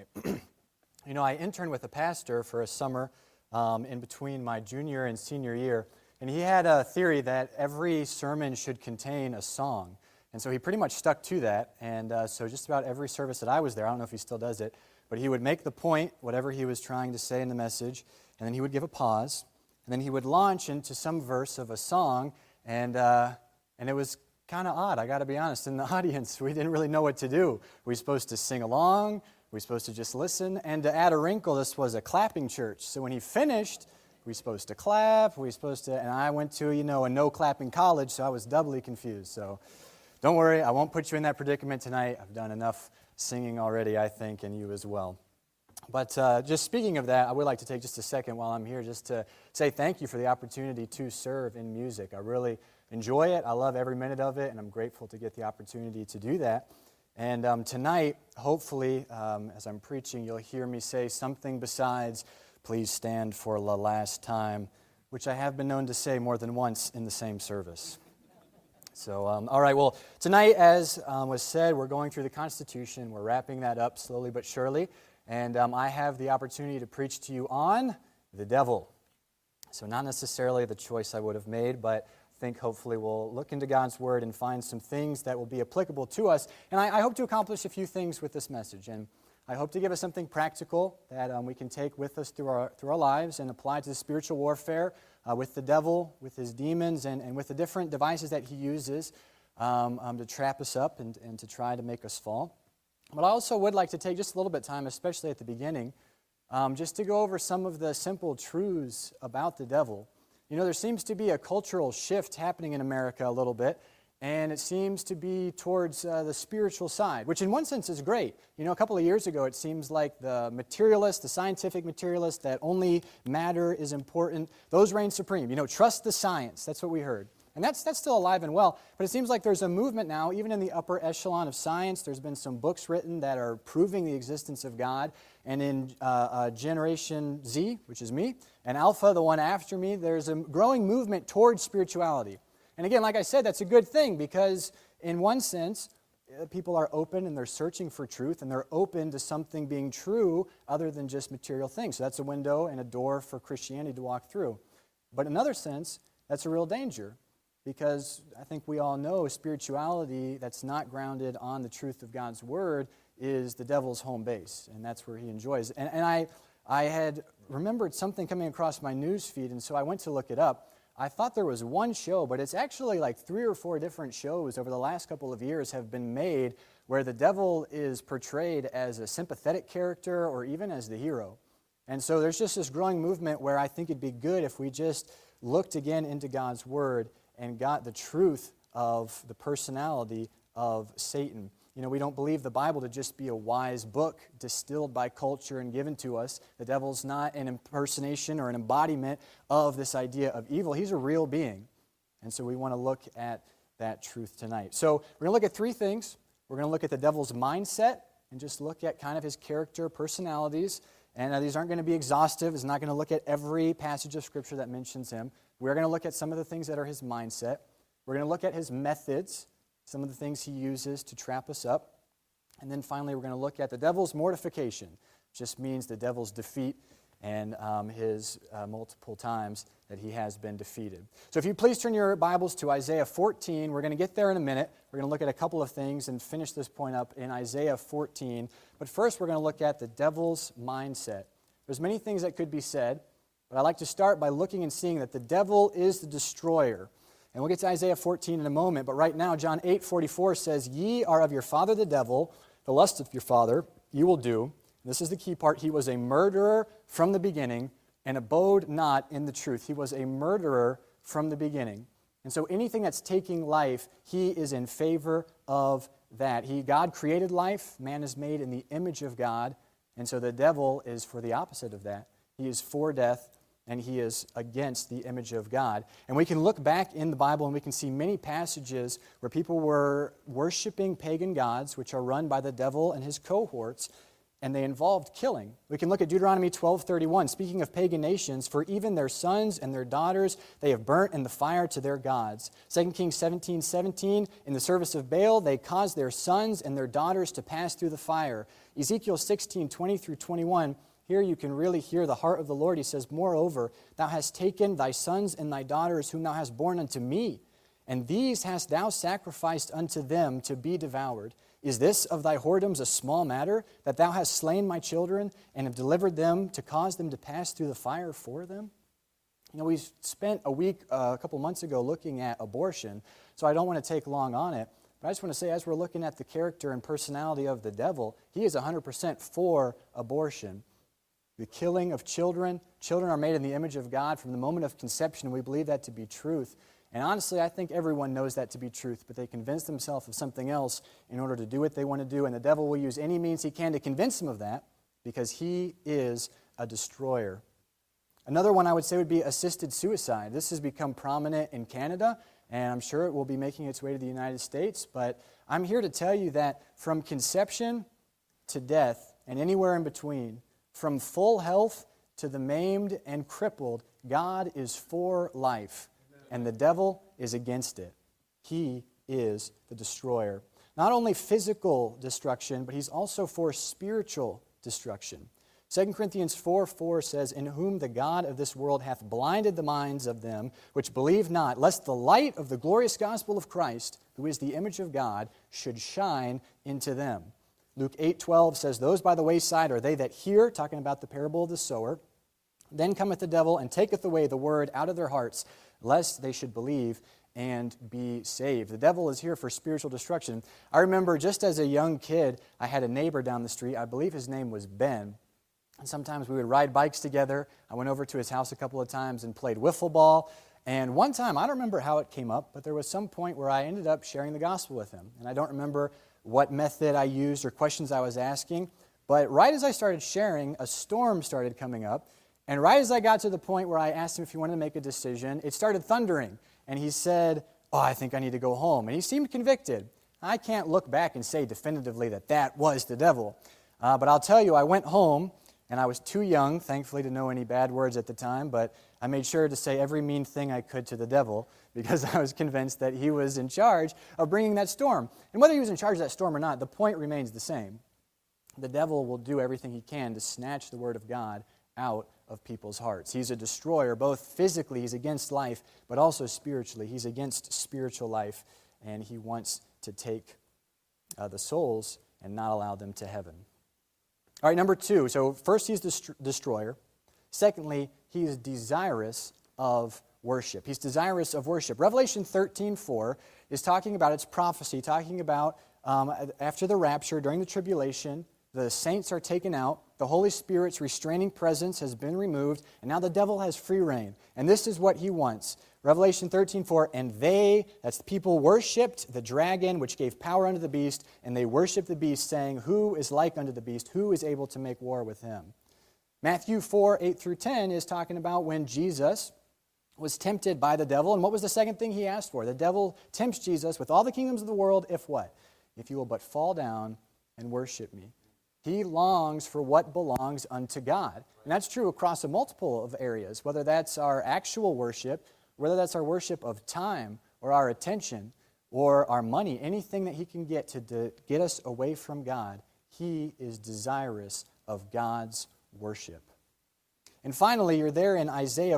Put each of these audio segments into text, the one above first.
tonight. I interned with a pastor for a summer in between my junior and senior year, and he had a theory that every sermon should contain a song. And so he pretty much stuck to that, and so just about every service that I was there, I don't know if he still does it, but he would make the point, whatever he was trying to say in the message, and then he would give a pause, and then he would launch into some verse of a song, and it was kind of odd, I got to be honest. In the audience, we didn't really know what to do. Were we supposed to sing along? Were we supposed to just listen? And to add a wrinkle, this was a clapping church. So when he finished, were we supposed to clap? Were we supposed to? And I went to, a no-clapping college, so I was doubly confused. So don't worry, I won't put you in that predicament tonight. I've done enough singing already, I think, and you as well. But just speaking of that, I would like to take just a second while I'm here just to say thank you for the opportunity to serve in music. I really enjoy it. I love every minute of it, and I'm grateful to get the opportunity to do that. And tonight, hopefully, as I'm preaching, you'll hear me say something besides, "Please stand for the last time," which I have been known to say more than once in the same service. So, all right, well, tonight, as was said, we're going through the Constitution. We're wrapping that up slowly but surely. And I have the opportunity to preach to you on the devil. So not necessarily the choice I would have made, but I think hopefully we'll look into God's Word and find some things that will be applicable to us. And I hope to accomplish a few things with this message. And I hope to give us something practical that we can take with us through our lives and apply to the spiritual warfare with the devil, with his demons, and with the different devices that he uses to trap us up and to try to make us fall. But I also would like to take just a little bit of time, especially at the beginning, just to go over some of the simple truths about the devil. There seems to be a cultural shift happening in America a little bit, and it seems to be towards the spiritual side, which in one sense is great. A couple of years ago, it seems like the materialist, the scientific materialist, that only matter is important, those reign supreme. Trust the science, that's what we heard. And that's still alive and well, but it seems like there's a movement now, even in the upper echelon of science. There's been some books written that are proving the existence of God. And in Generation Z, which is me, and Alpha, the one after me, there's a growing movement towards spirituality. And again, like I said, that's a good thing because in one sense, people are open and they're searching for truth and they're open to something being true other than just material things. So that's a window and a door for Christianity to walk through. But in another sense, that's a real danger. Because I think we all know spirituality that's not grounded on the truth of God's Word is the devil's home base, and that's where he enjoys. And I had remembered something coming across my news feed, and so I went to look it up. I thought there was one show, but it's actually like 3 or 4 different shows over the last couple of years have been made where the devil is portrayed as a sympathetic character or even as the hero. And so there's just this growing movement where I think it'd be good if we just looked again into God's Word and got the truth of the personality of Satan. We don't believe the Bible to just be a wise book distilled by culture and given to us. The devil's not an impersonation or an embodiment of this idea of evil. He's a real being. And so we want to look at that truth tonight. So we're going to look at 3 things. We're going to look at the devil's mindset and just look at kind of his character, personalities. And these aren't going to be exhaustive. It's not going to look at every passage of Scripture that mentions him. We're going to look at some of the things that are his mindset. We're going to look at his methods, some of the things he uses to trap us up. And then finally, we're going to look at the devil's mortification, which just means the devil's defeat and his multiple times that he has been defeated. So if you please turn your Bibles to Isaiah 14. We're going to get there in a minute. We're going to look at a couple of things and finish this point up in Isaiah 14. But first, we're going to look at the devil's mindset. There's many things that could be said, but I'd like to start by looking and seeing that the devil is the destroyer. And we'll get to Isaiah 14 in a moment, but right now, John 8:44 says, "Ye are of your father the devil, the lust of your father you will do." This is the key part. "He was a murderer from the beginning and abode not in the truth." He was a murderer from the beginning. And so anything that's taking life, he is in favor of that. God created life. Man is made in the image of God. And so the devil is for the opposite of that. He is for death, and he is against the image of God. And we can look back in the Bible and we can see many passages where people were worshiping pagan gods, which are run by the devil and his cohorts. and they involved killing. We can look at Deuteronomy 12:31. Speaking of pagan nations, for even their sons and their daughters they have burnt in the fire to their gods. 2 Kings 17:17, in the service of Baal they caused their sons and their daughters to pass through the fire. Ezekiel 16:20 through 21, here you can really hear the heart of the Lord. He says, moreover, thou hast taken thy sons and thy daughters whom thou hast borne unto me, and these hast thou sacrificed unto them to be devoured. Is this of thy whoredoms a small matter, that thou hast slain my children and have delivered them to cause them to pass through the fire for them? You know, we spent a week a couple months ago looking at abortion, so I don't want to take long on it. But I just want to say, as we're looking at the character and personality of the devil, he is 100% for abortion. The killing of children. Children are made in the image of God from the moment of conception. We believe that to be truth. And honestly, I think everyone knows that to be truth, but they convince themselves of something else in order to do what they want to do, and the devil will use any means he can to convince them of that because he is a destroyer. Another one I would say would be assisted suicide. This has become prominent in Canada, and I'm sure it will be making its way to the United States, but I'm here to tell you that from conception to death and anywhere in between, from full health to the maimed and crippled, God is for life. And the devil is against it. He is the destroyer. Not only physical destruction, but he's also for spiritual destruction. 2 Corinthians 4:4 says, in whom the God of this world hath blinded the minds of them which believe not, lest the light of the glorious gospel of Christ, who is the image of God, should shine into them. Luke 8:12 says, those by the wayside are they that hear, talking about the parable of the sower. Then cometh the devil and taketh away the word out of their hearts, lest they should believe and be saved. The devil is here for spiritual destruction. I remember just as a young kid, I had a neighbor down the street. I believe his name was Ben. And sometimes we would ride bikes together. I went over to his house a couple of times and played wiffle ball. And one time, I don't remember how it came up, but there was some point where I ended up sharing the gospel with him. And I don't remember what method I used or questions I was asking. But right as I started sharing, a storm started coming up. And right as I got to the point where I asked him if he wanted to make a decision, it started thundering. And he said, I think I need to go home. And he seemed convicted. I can't look back and say definitively that that was the devil. But I'll tell you, I went home, and I was too young, thankfully, to know any bad words at the time. But I made sure to say every mean thing I could to the devil because I was convinced that he was in charge of bringing that storm. And whether he was in charge of that storm or not, the point remains the same. The devil will do everything he can to snatch the word of God out of people's hearts. He's a destroyer. Both physically, he's against life, but also spiritually. He's against spiritual life, and he wants to take the souls and not allow them to heaven. All right, number two. So first, he's destroyer. Secondly, he is desirous of worship. He's desirous of worship. Revelation 13:4 is talking about its prophecy, talking about after the rapture, during the tribulation, the saints are taken out, the Holy Spirit's restraining presence has been removed, and now the devil has free reign. And this is what he wants. Revelation 13:4, and they, that's the people, worshipped the dragon, which gave power unto the beast, and they worshipped the beast, saying, who is like unto the beast? Who is able to make war with him? Matthew 4:8 through 10 is talking about when Jesus was tempted by the devil, and what was the second thing he asked for? The devil tempts Jesus with all the kingdoms of the world, if what? If you will but fall down and worship me. He longs for what belongs unto God. And that's true across a multiple of areas, whether that's our actual worship, whether that's our worship of time or our attention or our money, anything that he can get to get us away from God, he is desirous of God's worship. And finally, you're there in Isaiah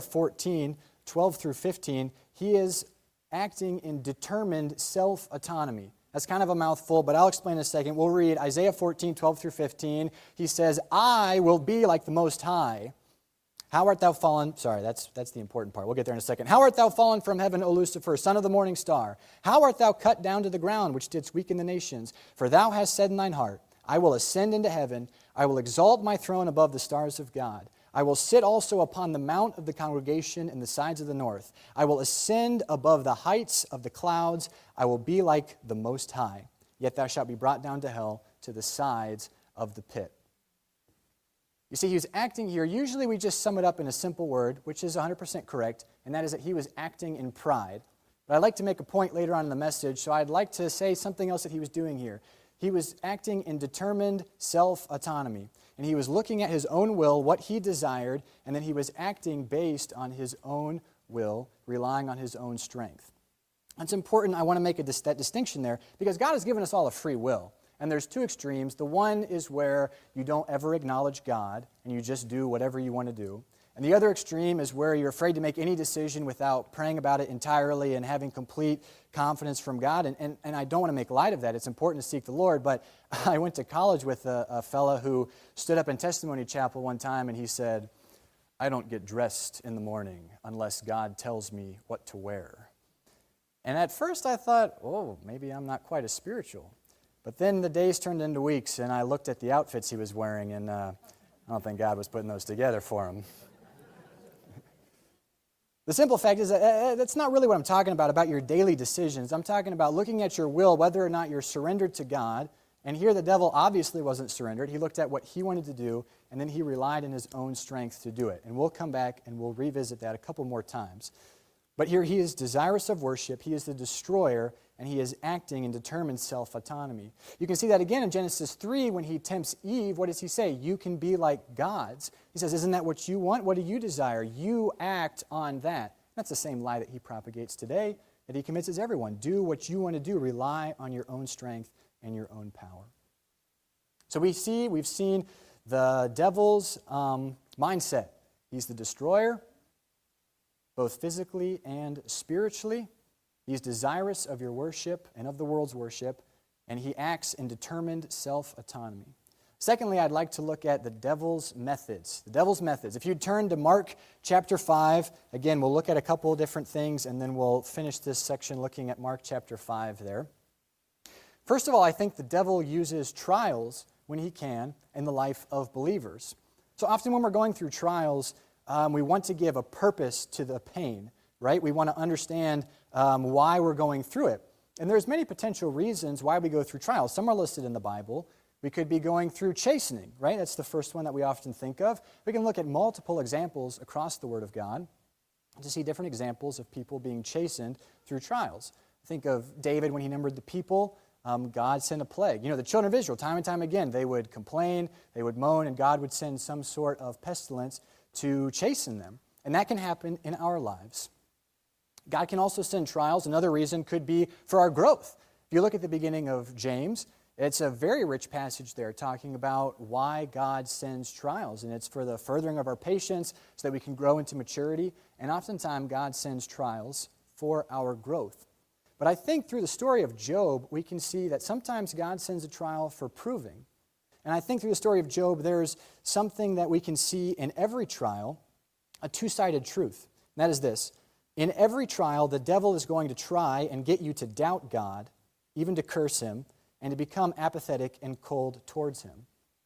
14:12 through 15. He is acting in determined self-autonomy. That's kind of a mouthful, but I'll explain in a second. We'll read Isaiah 14:12 through 15. He says, I will be like the Most High. How art thou fallen? Sorry, that's the important part. We'll get there in a second. How art thou fallen from heaven, O Lucifer, son of the morning star? How art thou cut down to the ground, which didst weaken the nations? For thou hast said in thine heart, I will ascend into heaven. I will exalt my throne above the stars of God. I will sit also upon the mount of the congregation in the sides of the north. I will ascend above the heights of the clouds. I will be like the Most High. Yet thou shalt be brought down to hell, to the sides of the pit. You see, he was acting here. Usually we just sum it up in a simple word, which is 100% correct, and that is that he was acting in pride. But I'd like to make a point later on in the message, so I'd like to say something else that he was doing here. He was acting in determined self-autonomy. And he was looking at his own will, what he desired, and then he was acting based on his own will, relying on his own strength. It's important, I want to make that distinction there, because God has given us all a free will. And there's two extremes. The one is where you don't ever acknowledge God, and you just do whatever you want to do. And the other extreme is where you're afraid to make any decision without praying about it entirely and having complete confidence from God. And I don't want to make light of that. It's important to seek the Lord. But I went to college with a fella who stood up in testimony chapel one time and he said, "I don't get dressed in the morning unless God tells me what to wear." And at first I thought, oh, maybe I'm not quite as spiritual. But then the days turned into weeks and I looked at the outfits he was wearing and I don't think God was putting those together for him. The simple fact is that that's not really what I'm talking about your daily decisions. I'm talking about looking at your will, whether or not you're surrendered to God. And here the devil obviously wasn't surrendered. He looked at what he wanted to do, and then he relied on his own strength to do it. And we'll come back and we'll revisit that a couple more times. But here he is desirous of worship, he is the destroyer, and he is acting in determined self-autonomy. You can see that again in Genesis 3 when he tempts Eve. What does he say? You can be like gods. He says, isn't that what you want? What do you desire? You act on that. That's the same lie that he propagates today, that he convinces everyone. Do what you want to do. Rely on your own strength and your own power. So we've seen the devil's mindset. He's the destroyer, both physically and spiritually. He's desirous of your worship and of the world's worship, and he acts in determined self-autonomy. Secondly, I'd like to look at the devil's methods. The devil's methods. If you turn to Mark chapter 5, again, we'll look at a couple of different things, and then we'll finish this section looking at Mark chapter 5 there. First of all, I think the devil uses trials when he can in the life of believers. So often when we're going through trials, we want to give a purpose to the pain, right? We want to understand why we're going through it. And there's many potential reasons why we go through trials. Some are listed in the Bible. We could be going through chastening, right? That's the first one that we often think of. We can look at multiple examples across the Word of God to see different examples of people being chastened through trials. Think of David when he numbered the people. God sent a plague. You know, the children of Israel, time and time again, they would complain, they would moan, and God would send some sort of pestilence to chasten them. And that can happen in our lives. God can also send trials. Another reason could be for our growth. If you look at the beginning of James, it's a very rich passage there talking about why God sends trials. And it's for the furthering of our patience so that we can grow into maturity. And oftentimes God sends trials for our growth. But I think through the story of Job, we can see that sometimes God sends a trial for proving. And I think through the story of Job, there's something that we can see in every trial, a two-sided truth. And that is this. In every trial, the devil is going to try and get you to doubt God, even to curse him, and to become apathetic and cold towards him.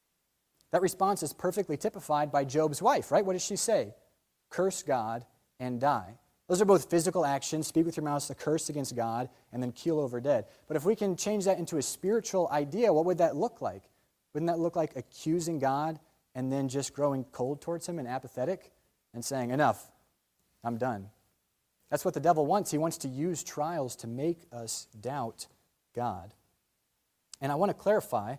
That response is perfectly typified by Job's wife, right? What does she say? Curse God and die. Those are both physical actions. Speak with your mouth, a curse against God, and then keel over dead. But if we can change that into a spiritual idea, what would that look like? Wouldn't that look like accusing God and then just growing cold towards him and apathetic and saying, enough, I'm done? That's what the devil wants. He wants to use trials to make us doubt God. And I want to clarify,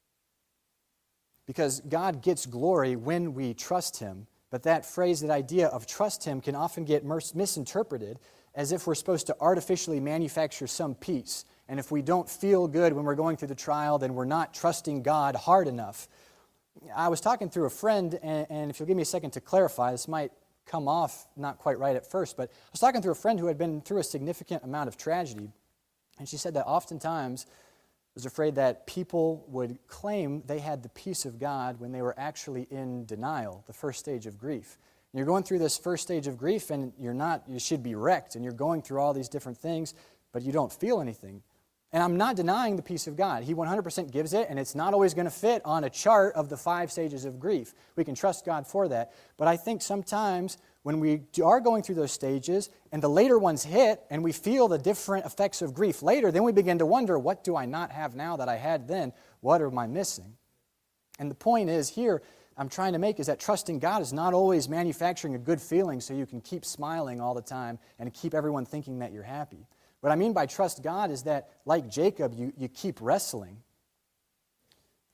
because God gets glory when we trust him, but that phrase, that idea of trust him, can often get misinterpreted as if we're supposed to artificially manufacture some peace. And if we don't feel good when we're going through the trial, then we're not trusting God hard enough. I was talking through a friend, and if you'll give me a second to clarify, this might come off not quite right at first, but I was talking through a friend who had been through a significant amount of tragedy, and she said that oftentimes was afraid that people would claim they had the peace of God when they were actually in denial, the first stage of grief. And you're going through this first stage of grief, and you should be wrecked, and you're going through all these different things, but you don't feel anything. And I'm not denying the peace of God. He 100% gives it, and it's not always going to fit on a chart of the 5 stages of grief. We can trust God for that. But I think sometimes when we are going through those stages, and the later ones hit, and we feel the different effects of grief later, then we begin to wonder, what do I not have now that I had then? What am I missing? And the point is here, I'm trying to make, is that trusting God is not always manufacturing a good feeling so you can keep smiling all the time and keep everyone thinking that you're happy. What I mean by trust God is that, like Jacob, you keep wrestling.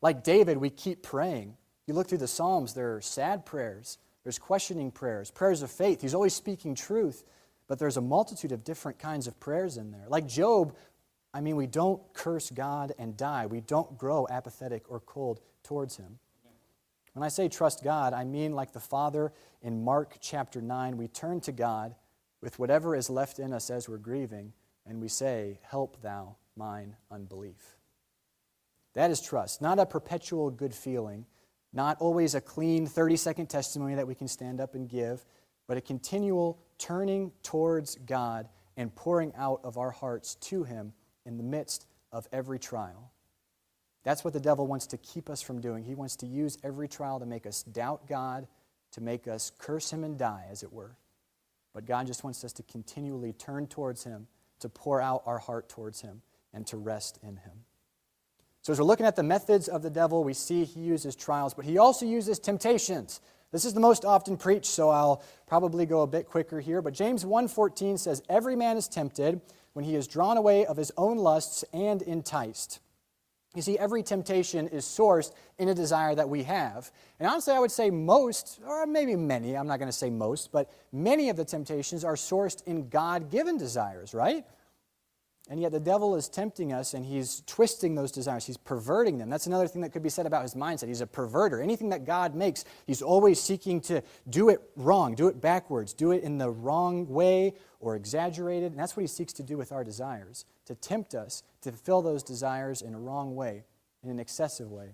Like David, we keep praying. You look through the Psalms, there are sad prayers, there's questioning prayers, prayers of faith. He's always speaking truth, but there's a multitude of different kinds of prayers in there. Like Job, we don't curse God and die. We don't grow apathetic or cold towards Him. When I say trust God, I mean like the Father in Mark chapter 9, we turn to God with whatever is left in us as we're grieving, and we say, help thou mine unbelief. That is trust, not a perpetual good feeling, not always a clean 30-second testimony that we can stand up and give, but a continual turning towards God and pouring out of our hearts to Him in the midst of every trial. That's what the devil wants to keep us from doing. He wants to use every trial to make us doubt God, to make us curse Him and die, as it were. But God just wants us to continually turn towards Him, to pour out our heart towards Him, and to rest in Him. So as we're looking at the methods of the devil, we see he uses trials, but he also uses temptations. This is the most often preached, so I'll probably go a bit quicker here. But James 1:14 says, every man is tempted when he is drawn away of his own lusts and enticed. You see, every temptation is sourced in a desire that we have. And honestly, I would say most, or maybe many, I'm not going to say most, but many of the temptations are sourced in God-given desires, right? And yet the devil is tempting us, and he's twisting those desires. He's perverting them. That's another thing that could be said about his mindset. He's a perverter. Anything that God makes, he's always seeking to do it wrong, do it backwards, do it in the wrong way or exaggerated. And that's what he seeks to do with our desires, to tempt us to fulfill those desires in a wrong way, in an excessive way.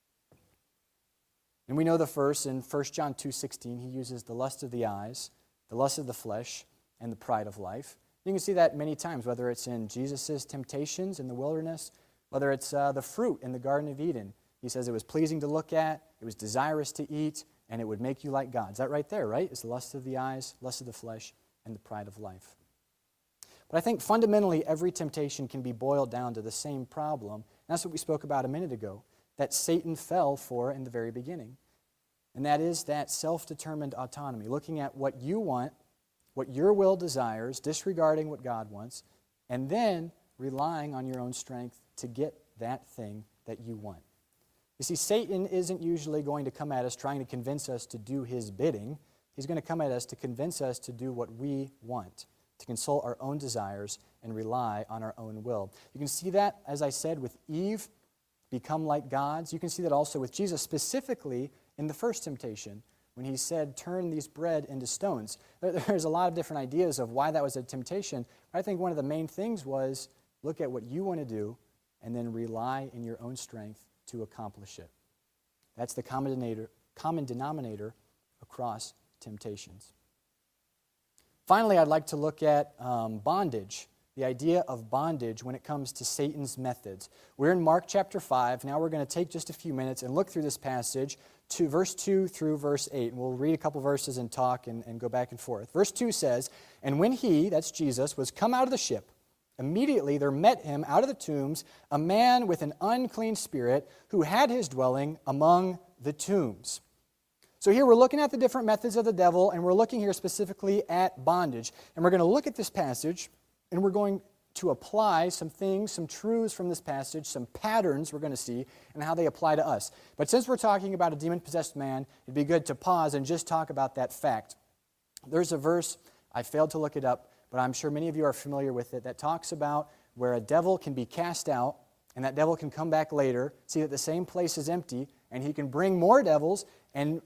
And we know the verse in 1 John 2:16. He uses the lust of the eyes, the lust of the flesh, and the pride of life. You can see that many times, whether it's in Jesus' temptations in the wilderness, whether it's the fruit in the Garden of Eden. He says it was pleasing to look at, it was desirous to eat, and it would make you like God. Is that right there, right? It's the lust of the eyes, lust of the flesh, and the pride of life. But I think fundamentally every temptation can be boiled down to the same problem. And that's what we spoke about a minute ago, that Satan fell for in the very beginning. And that is that self-determined autonomy, looking at what you want, what your will desires, disregarding what God wants, and then relying on your own strength to get that thing that you want. You see, Satan isn't usually going to come at us trying to convince us to do his bidding. He's going to come at us to convince us to do what we want, to consult our own desires and rely on our own will. You can see that, as I said, with Eve, become like gods. You can see that also with Jesus, specifically in the first temptation, when he said, turn these bread into stones. There's a lot of different ideas of why that was a temptation. But I think one of the main things was, look at what you want to do and then rely in your own strength to accomplish it. That's the common denominator across temptations. Finally, I'd like to look at bondage, the idea of bondage when it comes to Satan's methods. We're in Mark chapter 5. Now we're going to take just a few minutes and look through this passage to verse 2 through verse 8. And we'll read a couple verses and talk and go back and forth. Verse 2 says, and when he, that's Jesus, was come out of the ship, immediately there met him out of the tombs a man with an unclean spirit who had his dwelling among the tombs. So here we're looking at the different methods of the devil, and we're looking here specifically at bondage. And we're going to look at this passage, and we're going to apply some things, some truths from this passage, some patterns we're going to see, and how they apply to us. But since we're talking about a demon-possessed man, it'd be good to pause and just talk about that fact. There's a verse, I failed to look it up, but I'm sure many of you are familiar with it, that talks about where a devil can be cast out, and that devil can come back later, see that the same place is empty, and he can bring more devils and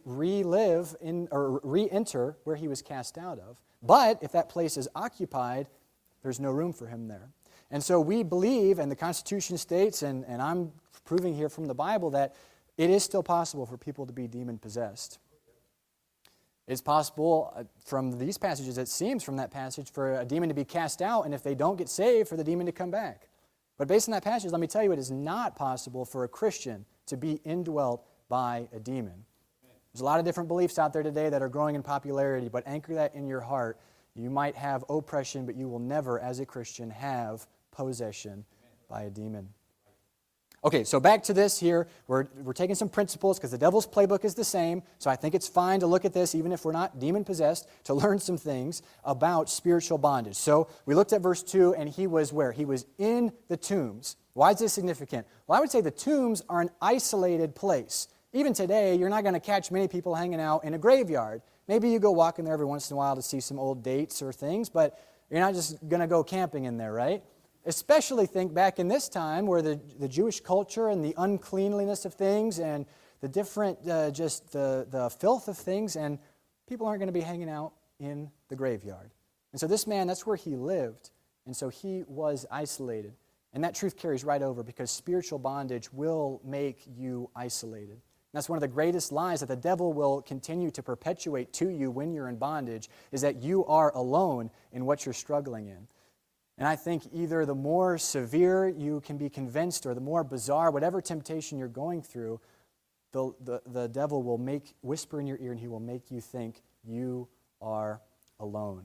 re-enter where he was cast out of. But if that place is occupied, there's no room for him there. And so we believe, and the Constitution states, and I'm proving here from the Bible, that it is still possible for people to be demon-possessed. It's possible from these passages, it seems from that passage, for a demon to be cast out, and if they don't get saved, for the demon to come back. But based on that passage, let me tell you, it is not possible for a Christian to be indwelt by a demon. There's a lot of different beliefs out there today that are growing in popularity, but anchor that in your heart. You might have oppression, but you will never, as a Christian, have possession by a demon. Okay, so back to this here. We're taking some principles because the devil's playbook is the same. So I think it's fine to look at this, even if we're not demon-possessed, to learn some things about spiritual bondage. So we looked at verse 2, and he was where? He was in the tombs. Why is this significant? Well, I would say the tombs are an isolated place. Even today, you're not going to catch many people hanging out in a graveyard. Maybe you go walking there every once in a while to see some old dates or things, but you're not just going to go camping in there, right? Especially think back in this time where the Jewish culture and the uncleanliness of things and the different, just the filth of things, and people aren't going to be hanging out in the graveyard. And so this man, that's where he lived, and so he was isolated. And that truth carries right over because spiritual bondage will make you isolated. And that's one of the greatest lies that the devil will continue to perpetuate to you when you're in bondage, is that you are alone in what you're struggling in. And I think either the more severe you can be convinced or the more bizarre, whatever temptation you're going through, the devil will whisper in your ear and he will make you think you are alone.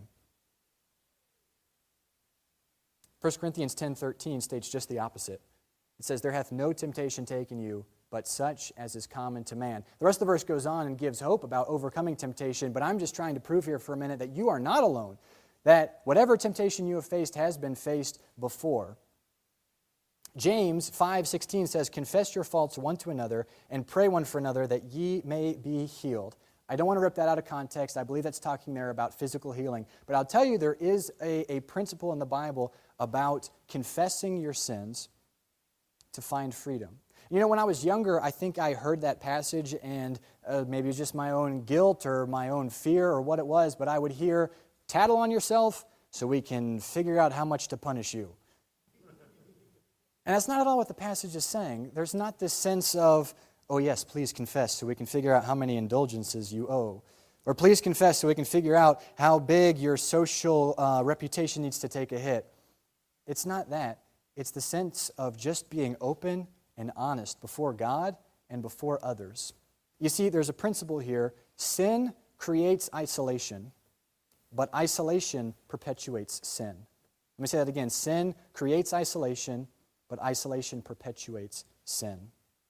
1 Corinthians 10:13 states just the opposite. It says, "There hath no temptation taken you, but such as is common to man." The rest of the verse goes on and gives hope about overcoming temptation, but I'm just trying to prove here for a minute that you are not alone, that whatever temptation you have faced has been faced before. James 5:16 says, "Confess your faults one to another and pray one for another that ye may be healed." I don't want to rip that out of context. I believe that's talking there about physical healing. But I'll tell you, there is a principle in the Bible about confessing your sins to find freedom. You know, when I was younger, I think I heard that passage, and maybe it was just my own guilt or my own fear or what it was, but I would hear, "Tattle on yourself so we can figure out how much to punish you." And that's not at all what the passage is saying. There's not this sense of, "Oh yes, please confess so we can figure out how many indulgences you owe." Or "Please confess so we can figure out how big your social reputation needs to take a hit." It's not that. It's the sense of just being open and honest before God and before others. You see, there's a principle here. Sin creates isolation, but isolation perpetuates sin. Let me say that again. Sin creates isolation, but isolation perpetuates sin.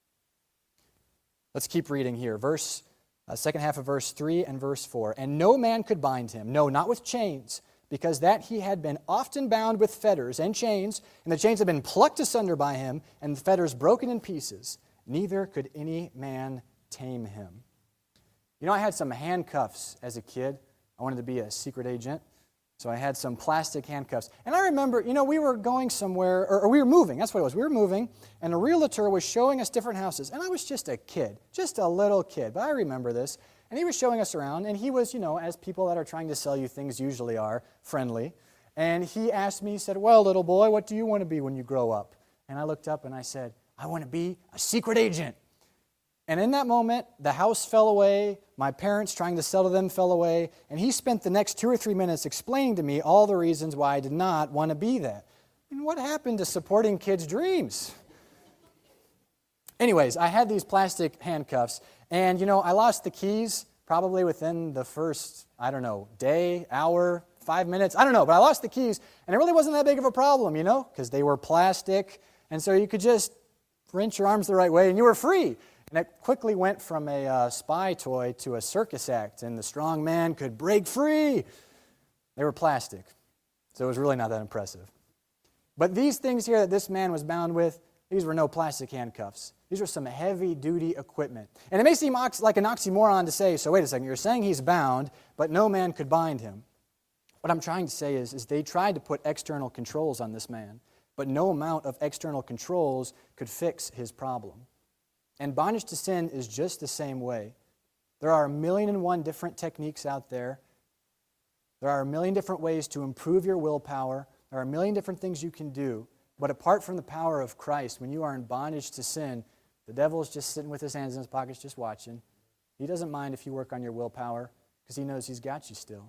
Let's keep reading here. Second half of verse 3 and verse 4. "And no man could bind him, no, not with chains, because that he had been often bound with fetters and chains, and the chains had been plucked asunder by him, and the fetters broken in pieces. Neither could any man tame him." You know, I had some handcuffs as a kid. I wanted to be a secret agent, so I had some plastic handcuffs. And I remember, we were going somewhere, or we were moving, that's what it was. We were moving, and a realtor was showing us different houses. And I was just a kid, just a little kid, but I remember this. And he was showing us around, and he was, as people that are trying to sell you things usually are, friendly. And he asked me, he said, "Well, little boy, what do you want to be when you grow up?" And I looked up and I said, "I want to be a secret agent." And in that moment, the house fell away, my parents trying to sell to them fell away, and he spent the next 2 or 3 minutes explaining to me all the reasons why I did not want to be that. And what happened to supporting kids' dreams? Anyways, I had these plastic handcuffs, and I lost the keys probably within the first, day, hour, 5 minutes. I don't know, but I lost the keys, and it really wasn't that big of a problem, because they were plastic, and so you could just wrench your arms the right way, and you were free. And it quickly went from a spy toy to a circus act, and the strong man could break free. They were plastic, so it was really not that impressive. But these things here that this man was bound with, these were no plastic handcuffs. These were some heavy-duty equipment. And it may seem like an oxymoron to say, so wait a second, you're saying he's bound, but no man could bind him. What I'm trying to say is they tried to put external controls on this man, but no amount of external controls could fix his problem. And bondage to sin is just the same way. There are 1,000,001 different techniques out there. There are 1,000,000 different ways to improve your willpower. There are 1,000,000 different things you can do. But apart from the power of Christ, when you are in bondage to sin, the devil is just sitting with his hands in his pockets just watching. He doesn't mind if you work on your willpower because he knows he's got you still.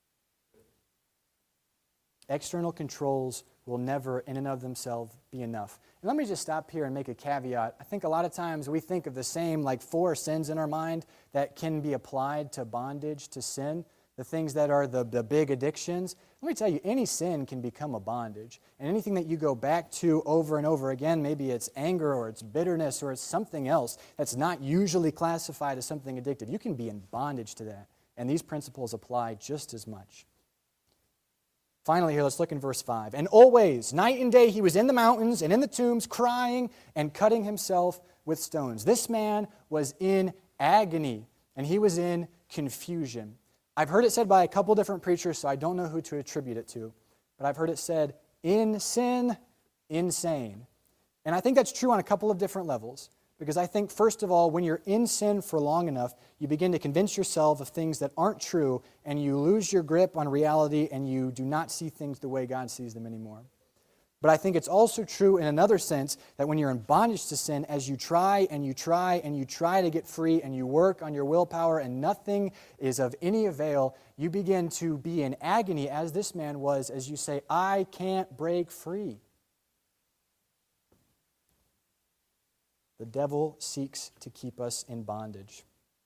External controls will never, in and of themselves, be enough. And let me just stop here and make a caveat. I think a lot of times we think of the same 4 sins in our mind that can be applied to bondage, to sin. the things that are the big addictions. Let me tell you, any sin can become a bondage. And anything that you go back to over and over again, maybe it's anger or it's bitterness or it's something else that's not usually classified as something addictive, you can be in bondage to that. And these principles apply just as much. Finally here, let's look in verse 5. And always, night and day, he was in the mountains and in the tombs, crying and cutting himself with stones. This man was in agony, and he was in confusion. I've heard it said by a couple different preachers, so I don't know who to attribute it to, but I've heard it said, in sin, insane. And I think that's true on a couple of different levels, because I think, first of all, when you're in sin for long enough, you begin to convince yourself of things that aren't true, and you lose your grip on reality, and you do not see things the way God sees them anymore. But I think it's also true in another sense that when you're in bondage to sin, as you try and you try and you try to get free and you work on your willpower and nothing is of any avail, you begin to be in agony, as this man was, as you say, I can't break free. The devil seeks to keep us in bondage.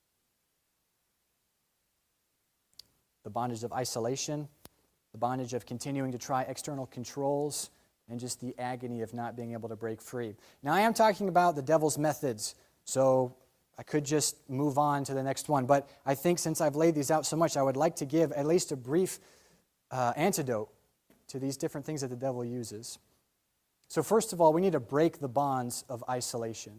The bondage of isolation, the bondage of continuing to try external controls, and just the agony of not being able to break free. Now, I am talking about the devil's methods, so I could just move on to the next one. But I think since I've laid these out so much, I would like to give at least a brief antidote to these different things that the devil uses. So first of all, we need to break the bonds of isolation.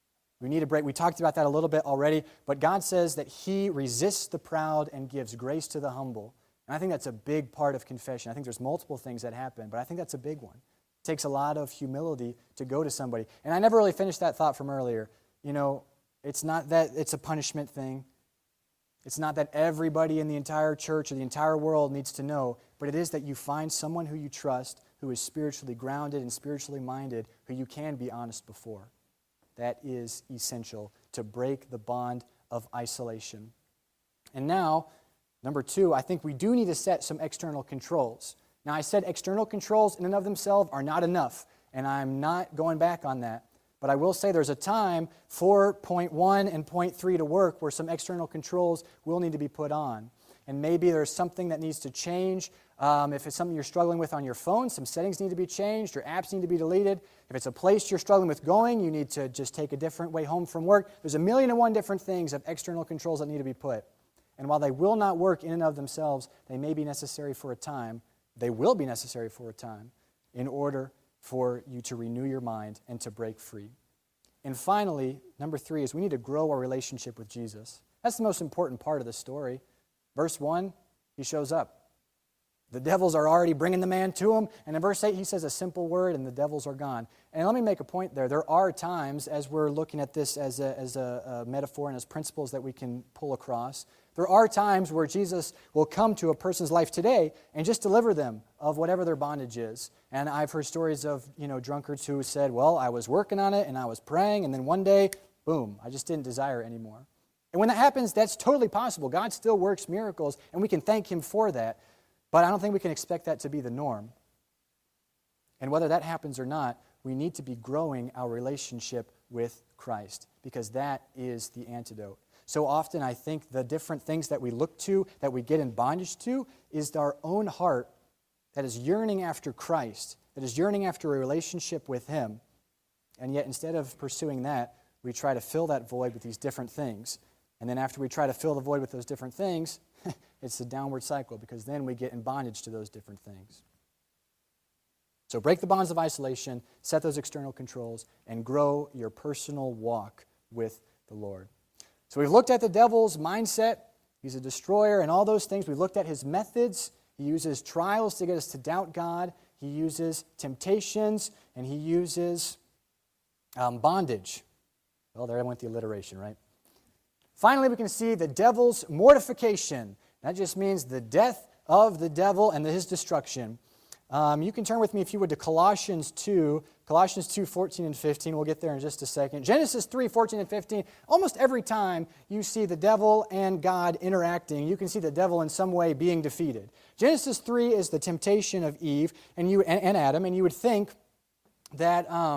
We talked about that a little bit already, but God says that He resists the proud and gives grace to the humble. And I think that's a big part of confession. I think there's multiple things that happen, but I think that's a big one. It takes a lot of humility to go to somebody. And I never really finished that thought from earlier. You know, it's not that it's a punishment thing. It's not that everybody in the entire church or the entire world needs to know, but it is that you find someone who you trust, who is spiritually grounded and spiritually minded, who you can be honest before. That is essential to break the bond of isolation. And now, number 2, I think we do need to set some external controls. Now, I said external controls in and of themselves are not enough, and I'm not going back on that. But I will say there's a time for point 1 and point 3 to work where some external controls will need to be put on. And maybe there's something that needs to change. If it's something you're struggling with on your phone, some settings need to be changed, your apps need to be deleted. If it's a place you're struggling with going, you need to just take a different way home from work. There's 1,000,001 different things of external controls that need to be put. And while they will not work in and of themselves, they may be necessary for a time. They will be necessary for a time in order for you to renew your mind and to break free. And finally, number 3 is we need to grow our relationship with Jesus. That's the most important part of the story. Verse 1, he shows up. The devils are already bringing the man to him. And in verse 8, he says a simple word, and the devils are gone. And let me make a point there. There are times, as we're looking at this as a metaphor and as principles that we can pull across, there are times where Jesus will come to a person's life today and just deliver them of whatever their bondage is. And I've heard stories of, drunkards who said, well, I was working on it and I was praying, and then one day, boom, I just didn't desire it anymore. And when that happens, that's totally possible. God still works miracles, and we can thank Him for that. But I don't think we can expect that to be the norm. And whether that happens or not, we need to be growing our relationship with Christ, because that is the antidote. So often I think the different things that we look to, that we get in bondage to, is our own heart that is yearning after Christ, that is yearning after a relationship with Him. And yet instead of pursuing that, we try to fill that void with these different things. And then after we try to fill the void with those different things, it's a downward cycle, because then we get in bondage to those different things. So break the bonds of isolation, set those external controls, and grow your personal walk with the Lord. So we've looked at the devil's mindset. He's a destroyer and all those things. We've looked at his methods. He uses trials to get us to doubt God. He uses temptations, and he uses bondage. Well, there went the alliteration, right? Finally, we can see the devil's mortification. That just means the death of the devil and his destruction. You can turn with me, if you would, to Colossians 2, 14 and 15. We'll get there in just a second. Genesis 3, 14 and 15. Almost every time you see the devil and God interacting, you can see the devil in some way being defeated. Genesis 3 is the temptation of Eve and Adam, and you would think that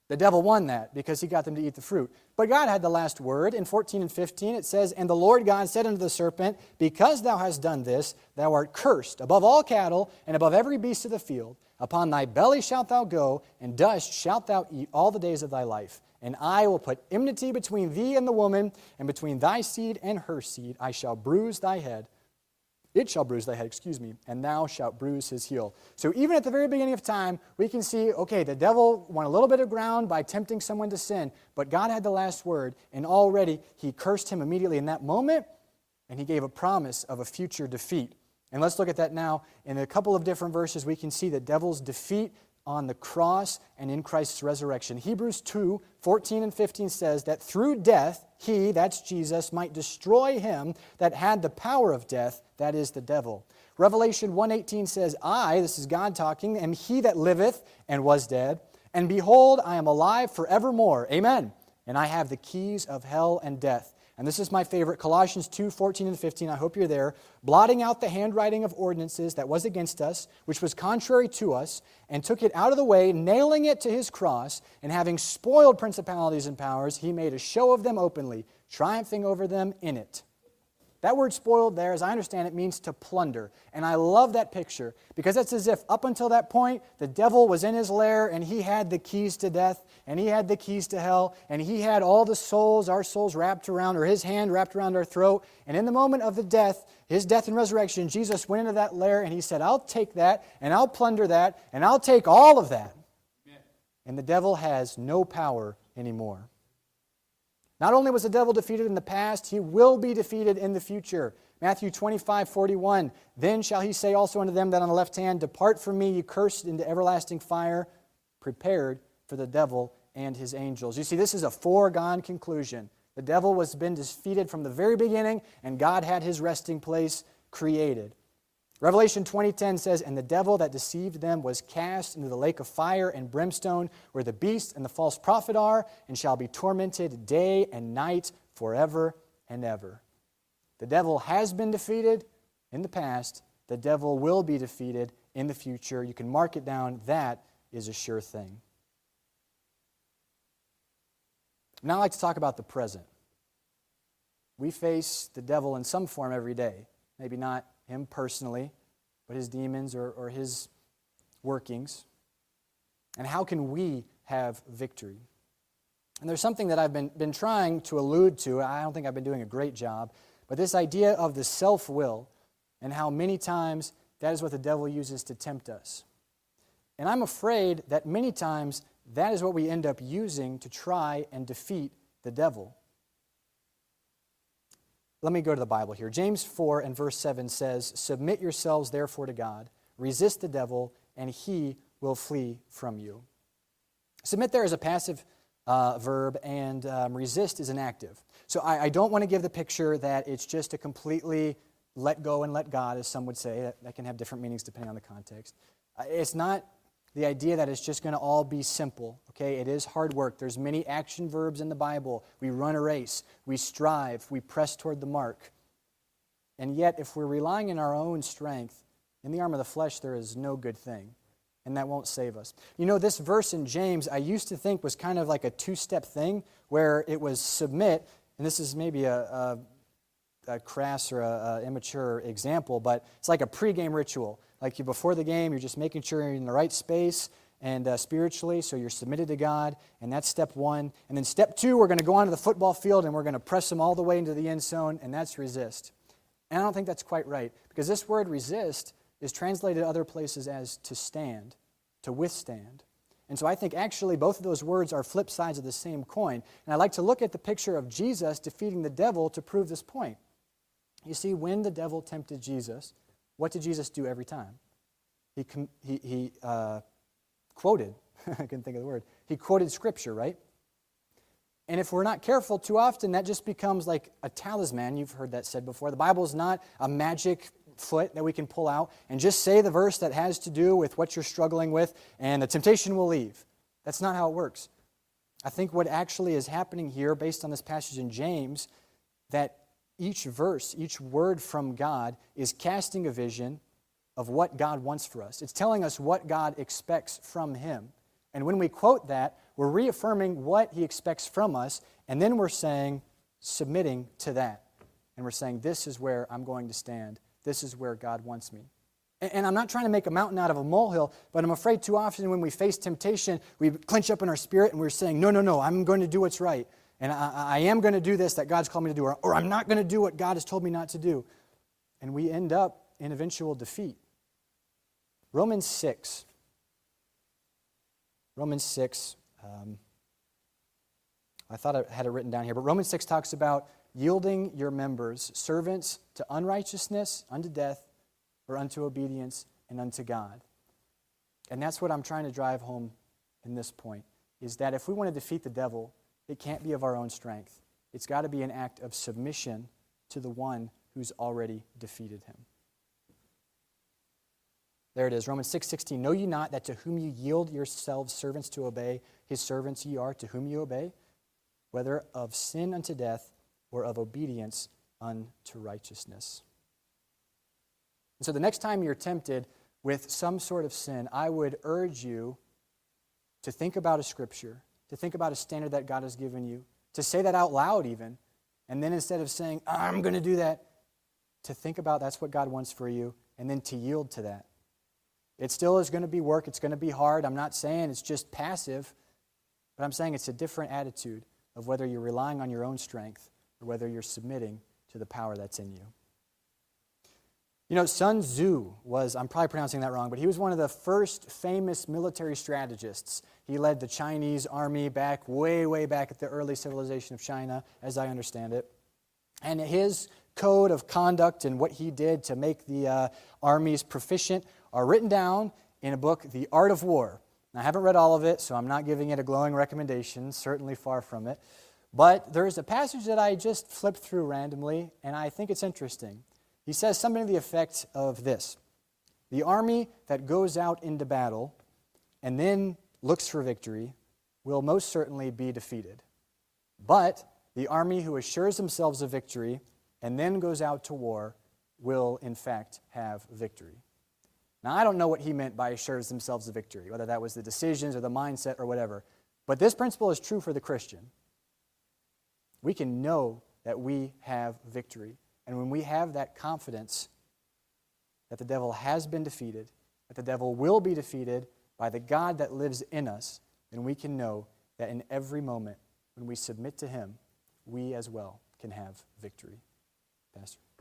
The devil won that because he got them to eat the fruit. But God had the last word. In 14 and 15 it says, "And the Lord God said unto the serpent, Because thou hast done this, thou art cursed above all cattle and above every beast of the field. Upon thy belly shalt thou go, and dust shalt thou eat all the days of thy life. And I will put enmity between thee and the woman, and between thy seed and her seed. I shall bruise thy head. It shall bruise thy head, and thou shalt bruise his heel." So even at the very beginning of time, we can see, okay, the devil won a little bit of ground by tempting someone to sin, but God had the last word, and already he cursed him immediately in that moment, and he gave a promise of a future defeat. And let's look at that now. In a couple of different verses, we can see the devil's defeat on the cross and in Christ's resurrection. Hebrews 2, 14 and 15 says that through death, he, that's Jesus, might destroy him that had the power of death, that is the devil. Revelation 1:18 says, "I," this is God talking, "am he that liveth and was dead, and behold, I am alive forevermore." Amen. "And I have the keys of hell and death." And this is my favorite, Colossians 2, 14 and 15, I hope you're there. "Blotting out the handwriting of ordinances that was against us, which was contrary to us, and took it out of the way, nailing it to his cross, and having spoiled principalities and powers, he made a show of them openly, triumphing over them in it." That word "spoiled" there, as I understand it, means to plunder. And I love that picture because it's as if up until that point, the devil was in his lair and he had the keys to death and he had the keys to hell and he had all the souls, our souls wrapped around, or his hand wrapped around our throat. And in the moment of the death, his death and resurrection, Jesus went into that lair and he said, "I'll take that and I'll plunder that and I'll take all of that." Amen. And the devil has no power anymore. Not only was the devil defeated in the past, he will be defeated in the future. Matthew 25:41, "Then shall he say also unto them that on the left hand, Depart from me, ye cursed, into everlasting fire, prepared for the devil and his angels." You see, this is a foregone conclusion. The devil was been defeated from the very beginning, and God had his resting place created. Revelation 20:10 says, "And the devil that deceived them was cast into the lake of fire and brimstone, where the beast and the false prophet are, and shall be tormented day and night forever and ever." The devil has been defeated in the past. The devil will be defeated in the future. You can mark it down. That is a sure thing. Now I'd like to talk about the present. We face the devil in some form every day. Maybe not him personally, but his demons or his workings. And how can we have victory? And there's something that I've been trying to allude to. I don't think I've been doing a great job. But this idea of the self-will and how many times that is what the devil uses to tempt us. And I'm afraid that many times that is what we end up using to try and defeat the devil. Let me go to the Bible here. James 4 and verse 7 says, "Submit yourselves therefore to God, resist the devil, and he will flee from you." Submit there is a passive verb, and resist is an active. So I don't want to give the picture that it's just a completely let go and let God, as some would say. That can have different meanings depending on the context. It's not the idea that it's just going to all be simple, okay? It is hard work. There's many action verbs in the Bible. We run a race. We strive. We press toward the mark. And yet, if we're relying on our own strength, in the arm of the flesh, there is no good thing, and that won't save us. You know, this verse in James, I used to think was kind of like a two-step thing, where it was submit, and this is maybe a crass or a immature example, but it's like a pregame ritual. Like before the game, you're just making sure you're in the right space and spiritually, so you're submitted to God, and that's step one. And then step two, we're going to go onto the football field and we're going to press them all the way into the end zone, and that's resist. And I don't think that's quite right, because this word resist is translated other places as to stand, to withstand. And so I think actually both of those words are flip sides of the same coin. And I'd like to look at the picture of Jesus defeating the devil to prove this point. You see, when the devil tempted Jesus, what did Jesus do every time? He quoted, I couldn't think of the word, he quoted Scripture, right? And if we're not careful, too often that just becomes like a talisman. You've heard that said before. The Bible is not a magic foot that we can pull out and just say the verse that has to do with what you're struggling with, and the temptation will leave. That's not how it works. I think what actually is happening here, based on this passage in James, that each verse, each word from God is casting a vision of what God wants for us. It's telling us what God expects from Him. And when we quote that, we're reaffirming what he expects from us, and then we're saying, submitting to that. And we're saying, this is where I'm going to stand. This is where God wants me. And I'm not trying to make a mountain out of a molehill, but I'm afraid too often when we face temptation, we clench up in our spirit and we're saying, no, I'm going to do what's right. And I am going to do this that God's called me to do, or I'm not going to do what God has told me not to do. And we end up in eventual defeat. Romans 6. I thought I had it written down here, but Romans 6 talks about yielding your members, servants, to unrighteousness, unto death, or unto obedience, and unto God. And that's what I'm trying to drive home in this point, is that if we want to defeat the devil, it can't be of our own strength. It's got to be an act of submission to the one who's already defeated him. There it is, Romans 6:16. Know ye not that to whom you yield yourselves servants to obey, his servants ye are to whom you obey, whether of sin unto death or of obedience unto righteousness. And so the next time you're tempted with some sort of sin, I would urge you to think about a scripture, to think about a standard that God has given you, to say that out loud even, and then instead of saying, I'm going to do that, to think about that's what God wants for you, and then to yield to that. It still is going to be work. It's going to be hard. I'm not saying it's just passive, but I'm saying it's a different attitude of whether you're relying on your own strength or whether you're submitting to the power that's in you. You know, Sun Tzu was, I'm probably pronouncing that wrong, but he was one of the first famous military strategists. He led the Chinese army back, way back at the early civilization of China, as I understand it. And his code of conduct and what he did to make the armies proficient are written down in a book, The Art of War. Now, I haven't read all of it, so I'm not giving it a glowing recommendation, certainly far from it. But there's a passage that I just flipped through randomly, and I think it's interesting. He says something to the effect of this: the army that goes out into battle and then looks for victory will most certainly be defeated. But the army who assures themselves of victory and then goes out to war will, in fact, have victory. Now, I don't know what he meant by assures themselves of victory, whether that was the decisions or the mindset or whatever. But this principle is true for the Christian. We can know that we have victory. And when we have that confidence that the devil has been defeated, that the devil will be defeated by the God that lives in us, then we can know that in every moment when we submit to him, we as well can have victory. Pastor.